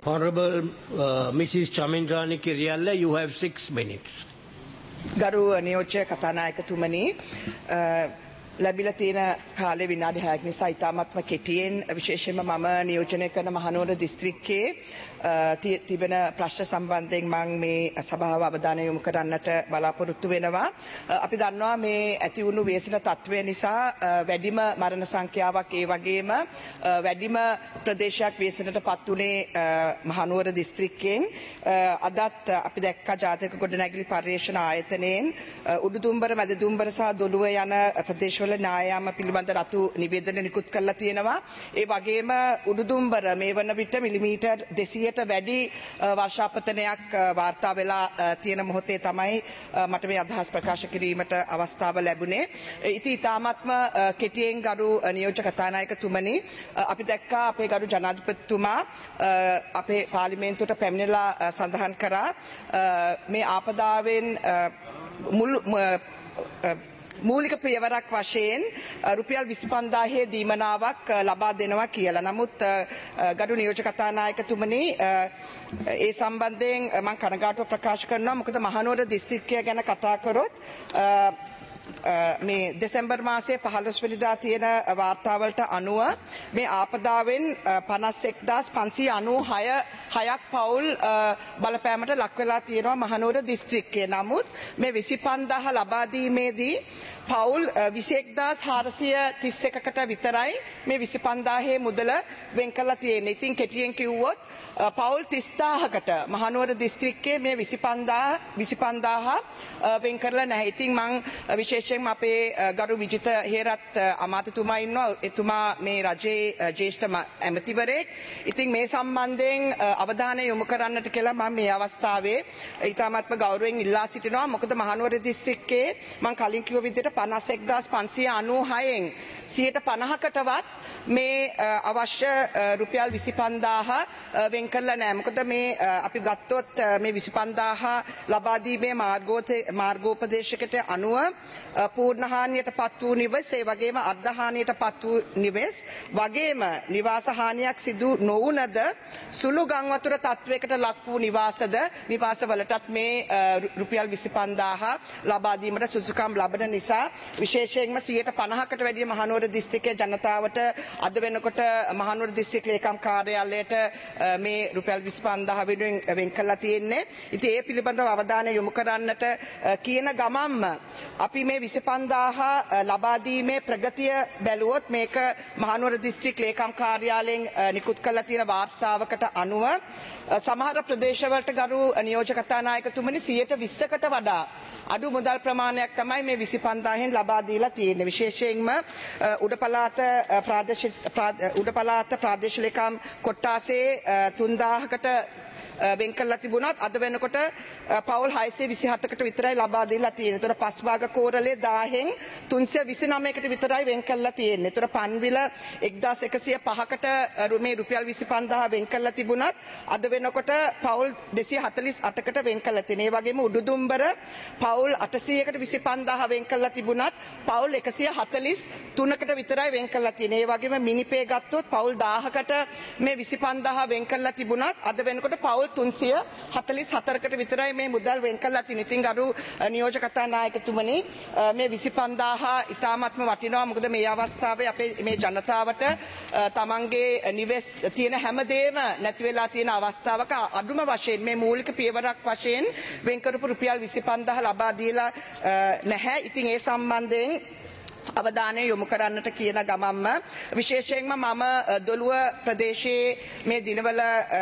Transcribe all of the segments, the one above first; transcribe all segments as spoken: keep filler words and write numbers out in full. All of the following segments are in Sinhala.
Honorable uh, Missus Chamindrani Kirialla, you have six minutes. ගරු නියෝජ්‍ය කතානායකතුමනි ලැබිලා තියෙන කාලේ විනාඩි හයක් නිසා ඉතාමත්ම කෙටියෙන් විශේෂයෙන්ම මම නියෝජනය කරන මහනුවර දිස්ත්‍රික්කයේ තිබෙන ප්‍රශ්න සම්බන්ධයෙන් මම මේ සභාව අවධානය යොමු කරන්නට බලාපොරොත්තු වෙනවා. අපි දන්නවා මේ ඇති වුණු ව්‍යසන තත්ත්වය නිසා වැඩිම මරණ සංඛ්‍යාවක් ඒ වගේම වැඩිම ප්‍රදේශයක් ව්‍යසනටපත් උනේ මහනුවර දිස්ත්‍රික්කයෙන්. අදත් අපි දැක්කා ජාතික ගොඩනැගිලි පර්යේෂණ ආයතනයෙන් උඩුදුම්බර මැදදුම්බර සහ දොළුව යන ප්‍රදේශවල න්‍යායාම පිළිබඳ රතු නිවේදන නිකුත් කරලා තියෙනවා. ඒ වගේම උඩුදුම්බර මේ වන විට මිලිමීටර් දෙසීයට වැඩි වර්ෂාපතනයක් වාර්තා වෙලා තියෙන මොහොතේ තමයි මට මේ අදහස් ප්‍රකාශ කිරීමට අවස්ථාව ලැබුණේ. ඉතින් ඊ타මත්ම කෙටියෙන් ගරු නියෝජ්‍ය කතානායකතුමනි අපි දැක්කා අපේ ගරු ජනාධිපතිතුමා අපේ පාර්ලිමේන්තුවට පැමිණලා සඳහන් කරා මේ ආපදාවෙන් මුළු මූලික පියවරක් වශයෙන් රුපියල් විසිපන්දාහේ දීමනාවක් ලබා දෙනවා කියලා. නමුත් ගරු නියෝජ්‍ය කතානායකතුමනි ඒ සම්බන්ධයෙන් මම කනගාටුව ප්‍රකාශ කරනවා. මොකද මහනුවර දිස්ත්‍රික්කය ගැන කතා කරොත් මේ දෙසැම්බර් මාසයේ පහළොස් වෙනිදා තියෙන වාර්තාවලට අනුව මේ ආපදාවෙන් පනස් එක්දාස් පන්සිය අනූහය හයක් පවුල් බලපෑමට ලක් වෙලා තියෙනවා මහනුවර දිස්ත්‍රික්කයේ. නමුත් මේ විසිපන්දාහ ලබා දීමේදී පවුල් විසි එක්දාස් හාරසිය තිස් එකකට විතරයි මේ විසිපන්දාහේ මුදල වෙන් කරලා තියෙන්නේ. ඉතින් කෙටියෙන් කිව්වොත් පවුල් තිස්දාහකට මහනුවර දිස්ත්‍රික්කයේ මේ විසිපන්දාහ වෙන් කරලා නැහැ. ඉතින් මම විශේෂයෙන්ම අපේ ගරු විජිත හේරත් අමාත්‍යතුමා ඉන්නවා. එතුමා මේ රජයේ ජ්‍යෙෂ්ඨ ඇමතිවරයෙක්. ඉතින් මේ සම්බන්ධයෙන් අවධානය යොමු කරන්නට කියලා මම මේ අවස්ථාවේ ඊටාත්ම ගෞරවයෙන් ඉල්ලා සිටිනවා. මොකද මහනුවර දිස්ත්‍රික්කයේ මම කලින් කිව්ව විදිහට පනස් එක්දාස් පන්සිය අනූහයෙන් සියයට පනහකටවත් මේ අවශ්‍ය රුපියල් විසිපන්දාහ වෙන් කරලා නැහැ. මොකද මේ අපි ගත්තොත් මේ විසිපන්දාහ ලබා දීමේ මාර්ගෝපදේශකට අනුව පූර්ණහානියට පත් වූ නිවෙස් ඒ වගේම අර්ධහානියට පත් වූ නිවෙස් වගේම නිවාස හානියක් සිදු නොවුනද සුළු ගම් වතුර තත්වයකට ලක් වූ නිවාසද නිවාසවලටත් මේ රුපියල් විසිපන්දාහ ලබා දීමට සුදුසුකම් ලබන නිසා විශේෂයෙන්ම සියයට පනහකට වැඩිය මහනුවර දිස්ත්‍රික්කයේ ජනතාවට අද වෙනකොට මහනුවර දිස්ත්‍රික් ලේකම් කාර්යාලයට මේ රුපියල් විසිපන්දාහ වෙනුවෙන් වෙන් කරලා තියෙන්නේ. ඉතින් ඒ පිළිබඳව අවධානය යොමු කරන්නට කියන ගමන්ම අපි මේ විසිපන්දාහ ලබා දීමේ ප්‍රගතිය බැලුවොත් මේක මහනුවර දිස්ත්‍රික් ලේකම් කාර්යාලයෙන් නිකුත් කරලා තියෙන වාර්තාවකට අනුව සමහර ප්‍රදේශවලට ගරු නියෝජ්‍ය කතානායකතුමනි සියයට විස්සකට වඩා අඩු මුදල් ප්‍රමාණයක් තමයි මේ විසිපන්දාහෙන් ලබා දීලා තියෙන්නේ. විශේෂයෙන්ම උඩ පළාත ප්‍රාදේශීය උඩ පළාත ප්‍රාදේශීය ලේකම් කොට්ටාසේ තුන්දාහකට වෙන් කරලා තිබුණත් අද වෙනකොට පවුල් හයසිය විසිහතකට විතරයි ලබා දීලා තියෙන්නේ. ඒතර පස්භාග කෝරළේ දාහෙන් තුන්සිය විසිනවයකට විතරයි වෙන් කරලා තියෙන්නේ. ඒතර පන්විල එක්දාස් එකසිය පහකට මේ රුපියල් විසිපන්දාහ වෙන් කරලා තිබුණත් අද වෙනකොට පවුල් දෙසිය හතළිස් අටකට වෙන් කරලා තියෙනවා. ඒ වගේම උඩුදුම්බර පවුල් අටසියයකට විසිපන්දාහ වෙන් කරලා තිබුණත් පවුල් එකසිය හතළිස් තුනකට විතරයි වෙන් කරලා තියෙන්නේ. ඒ වගේම මිනිපේ ගත්තොත් පවුල් දාහකට මේ විසිපන්දාහ වෙන් කරලා තිබුණත් අද වෙනකොට පවුල් තුන්සිය හතළිස් හතරකට විතරයි මේ මුදල් වෙන් කරලා තියෙන්නේ. ඉතින් ගරු නියෝජ්‍ය කතානායකතුමනි මේ විසිපන්දාහ ඉතාමත්ම වටිනවා. මොකද මේ අවස්ථාවේ අපේ මේ ජනතාවට තමන්ගේ නිවෙස් තියෙන හැමදේම නැති වෙලා තියෙන අවස්ථාවක අඩුම වශයෙන් මේ මූලික පියවරක් වශයෙන් වෙන් කරපු රුපියල් විසිපන්දාහ ලබා දීලා නැහැ. ඉතින් ඒ සම්බන්ධයෙන් අවධානය යොමු කරන්නට කියන ගමන්ම විශේෂයෙන්ම මම දොළුව ප්‍රදේශයේ මේ දිනවල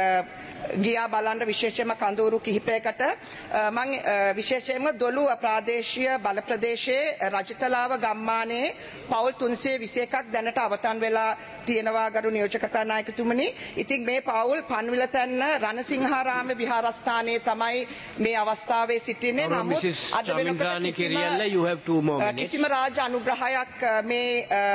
ගියා බලන්න විශේෂයෙන්ම කඳවුරු කිහිපයකට මම විශේෂයෙන්ම දොළුව ප්‍රාදේශීය බල ප්‍රදේශයේ රජතලාව ගම්මානයේ පවුල් තුන්සිය විසි එකක් දැනට අවතන් වෙලා තියෙනවා ගරු නියෝජ්‍ය කතානායකතුමනි. ඉතින් මේ පවුල් පන්විලතැන්න රණසිංහාරාම විහාරස්ථානයේ තමයි මේ අවස්ථාවේ සිටින්නේ. නමුත් අද වෙනකොට කිසිම රාජ්‍ය අනුග්‍රහයක් මේ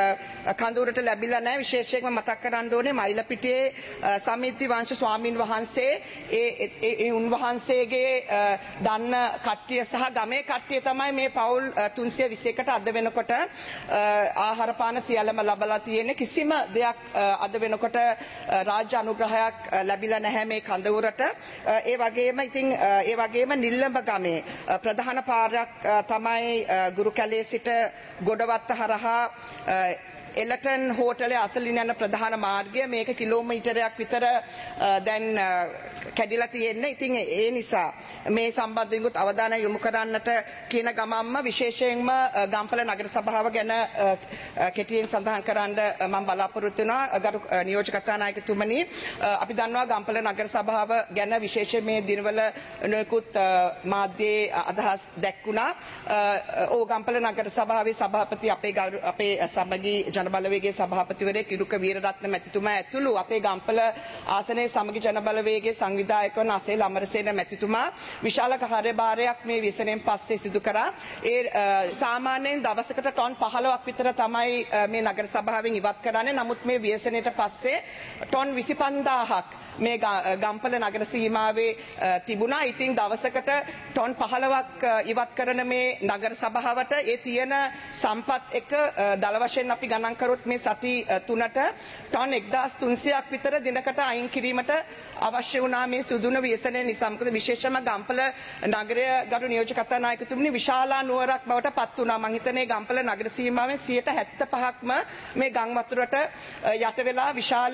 කඳවුරට ලැබිලා නැහැ. විශේෂයෙන්ම මතක් කරන්න ඕනේ මයිලපිටියේ සමිති වංශ ස්වාමින් වහන්සේ වහන්සේ ඒ උන්වහන්සේගේ දන්න කට්ටිය සහ ගමේ කට්ටිය තමයි මේ පවුල් තුන්සිය විසියකට අද වෙනකොට ආහාර පාන සියල්ලම ලබලා තියෙන්නේ. කිසිම දෙයක් අද වෙනකොට රාජ්‍ය අනුග්‍රහයක් ලැබිලා නැහැ මේ කඳවුරට. ඒ වගේම ඉතින් ඒ වගේම නිල්ලඹ ගමේ ප්‍රධාන පාරක් තමයි ගුරු කැලේ සිට ගොඩවත්ත හරහා එලටන් හෝටලේ අසලින් යන ප්‍රධාන මාර්ගය. මේක කිලෝමීටරයක් විතර දැන් කැඩිලා තියෙන්නේ. ඉතින් ඒ නිසා මේ සම්බන්ධයෙන් අවධානය යොමු කරන්නට කියන ගමම්ම විශේෂයෙන්ම ගම්පල නගර සභාව ගැන කෙටියෙන් සඳහන් කරන්න මම බලාපොරොත්තු වෙනවා. ගරු නියෝජක කතානායකතුමනි, අපි දන්නවා ගම්පල නගර සභාව ගැන විශේෂයෙන් මේ දිනවල නොයෙකුත් මාධ්‍යයේ අදහස් දැක්ුණා. ඕ ගම්පල නගර සභාවේ සභාපති අපේ අපේ සමගී ජනබලවේගයේ සභාපතිවරයෙක් ඉරුක වීරරත්න මැතිතුමා ඇතුළු අපේ ගම්පල ආසනයේ සමගි ජනබලවේගයේ සංවිධායක වන අසේල අමරසේන මැතිතුමා විශාල කාර්යභාරයක් මේ ව්‍යසනයෙන් පස්සේ සිදු කරා. ඒ සාමාන්‍යයෙන් දවසකට ටොන් පහළොවක් විතර තමයි මේ නගර සභාවෙන් ඉවත් කරන්නේ. නමුත් මේ ව්‍යසනයට පස්සේ ටොන් විසි පන්දාහක් මේ ගම්පල නගර සීමාවේ තිබුණා. ඉතින් දවසකට ටොන් පහළොවක් ඉවත් කරන මේ නගර සභාවට ඒ තියෙන සම්පත් එක දල වශයෙන් අපි ගණන් කරොත් මේ සති තුනට ටොන් එක්දාස් තුන්සියයක් විතර දිනකට අයින් කිරීමට අවශ්‍ය වුණා මේ සුදුන ව්‍යසනය නිසා. මොකද විශේෂම ගම්පල නගරය ගරු නියෝජක කතානායකතුමනි විශාලා නුවරක් බවට පත් වුණා. මම හිතන්නේ ගම්පල නගර සීමාවෙන් සියයට හැත්තෑ පහක්ම මේ ගම් වතුරට යට වෙලා විශාල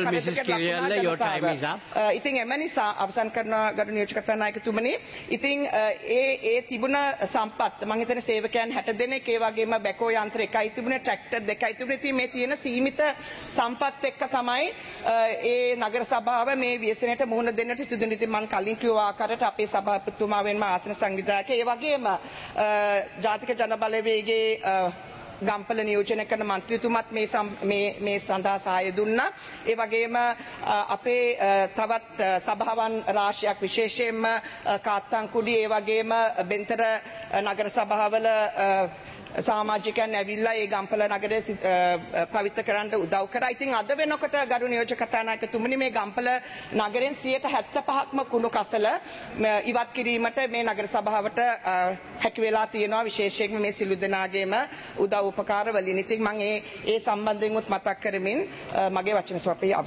ඉතින් එම නිසා අවසන් කරන ගරු නියෝජක කතානායකතුමනි, ඉතින් ඒ ඒ තිබුණ සම්පත් මම හිතන්නේ සේවකයන් හැට දෙනෙක්, ඒ වගේම බැකෝ යන්ත්‍ර එකයි තිබුණේ, ට්‍රැක්ටර් දෙකයි තිබුණේ. ඉතින් මේ තියෙන සීමිත සම්පත් එක්ක තමයි ඒ නගර සභාව මේ ව්‍යසනයට මුහුණ දෙන්නට සිදුවෙන. ඉතින් මම කලින් කිව්ව ආකාරයට අපේ සභාපතිතුමා වෙනම ආසන සංවිධායක, ඒ වගේම ජාතික ජනබලවේගයේ ගම්පල නියෝජනය කරන මන්ත්‍රීතුමත් මේ මේ මේ සඳහා සහාය දුන්නා. ඒ වගේම අපේ තවත් සභාවන් රාශියක් විශේෂයෙන්ම කාත්තන්කුඩි, ඒ වගේම බෙන්තර නගර සභාවල සමාජිකයන් ඇවිල්ලා ඒ ගම්පල නගරය පවිත්‍ර කරන්න උදව් කරා. ඉතින් අද වෙනකොට ගරු නියෝජක කතානායකතුමනි මේ ගම්පල නගරෙන් සියයට හැත්තෑ පහක්ම කුණු කසල ඉවත් කිරීමට මේ නගර සභාවට හැකි වෙලා තියෙනවා. විශේෂයෙන්ම මේ සිළු දෙනාගේම උදව් උපකාර වලින්. ඉතින් මම ඒ ඒ සම්බන්ධයෙන් උත් මතක් කරමින් මගේ වචන ස්වල්පය